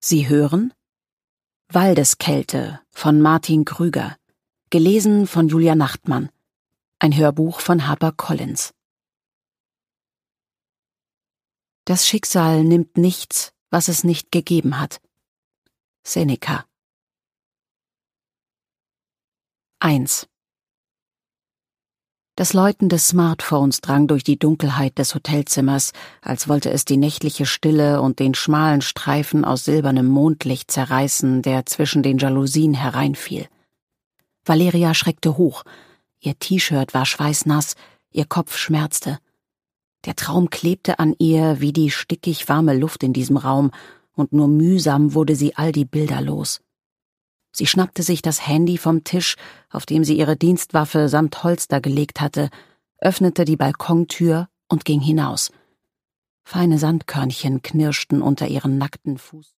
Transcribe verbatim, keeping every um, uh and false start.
Sie hören Waldeskälte von Martin Krüger, gelesen von Julia Nachtmann, ein Hörbuch von Harper Collins. Das Schicksal nimmt nichts, was es nicht gegeben hat. Seneca. eins. Das Läuten des Smartphones drang durch die Dunkelheit des Hotelzimmers, als wollte es die nächtliche Stille und den schmalen Streifen aus silbernem Mondlicht zerreißen, der zwischen den Jalousien hereinfiel. Valeria schreckte hoch. Ihr T-Shirt war schweißnass, ihr Kopf schmerzte. Der Traum klebte an ihr wie die stickig warme Luft in diesem Raum, und nur mühsam wurde sie all die Bilder los. Sie schnappte sich das Handy vom Tisch, auf dem sie ihre Dienstwaffe samt Holster gelegt hatte, öffnete die Balkontür und ging hinaus. Feine Sandkörnchen knirschten unter ihren nackten Fuß.